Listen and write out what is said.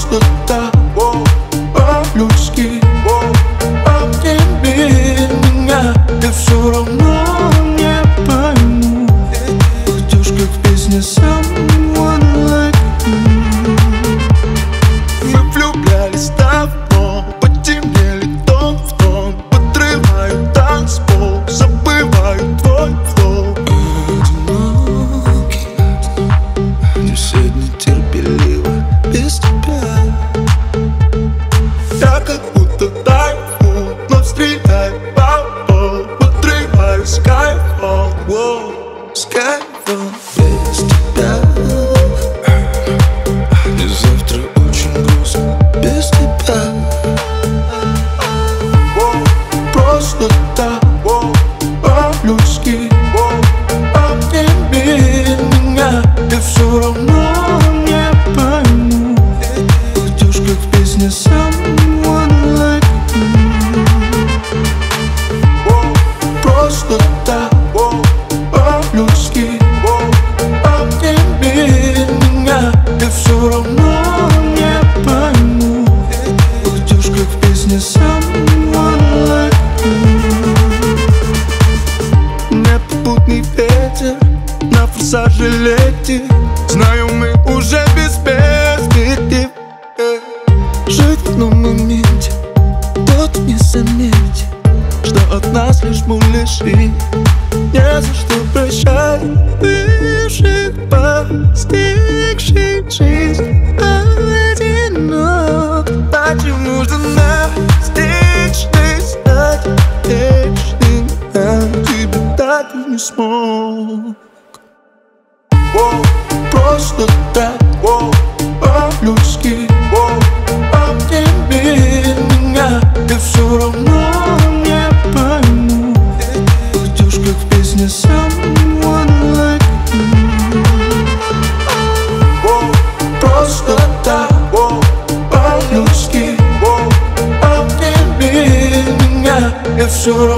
просто так, по-людски. Обними меня, я все равно не пойму. Идешь как в песне Someone Like You. Мы влюблялись давно, потемнели тон в тон. Подрываю танцпол, забываю твой флоу. Одинокий, не сегодня терпеливо без тебя. Я как будто тайфун, но стреляю по полу. Подрываю Skyfall, Skyfall без тебя. Мне завтра очень грустно без тебя. Просто так, по-людски. Обними меня, я все равно не пойму. Идешь как в песне Someone Like You. Просто так, по-людски. Обними меня, я все равно не пойму. Идешь как в песне Someone Like You. Непопутный ветер на форсаже летит. Знаю, мы уже без перспектив. Жить в одном моменте, тот не заметит, что от нас лишь муляжи. Не за что прощать бывших, постигших жизнь одинок. Зачем нужно настичный стать вечным? Я тебя так и не смог. Просто так, по-людски. Обними меня, я все равно не пойму. Идешь как в песне Someone Like You. Просто так, по-людски. Обними меня, я все равно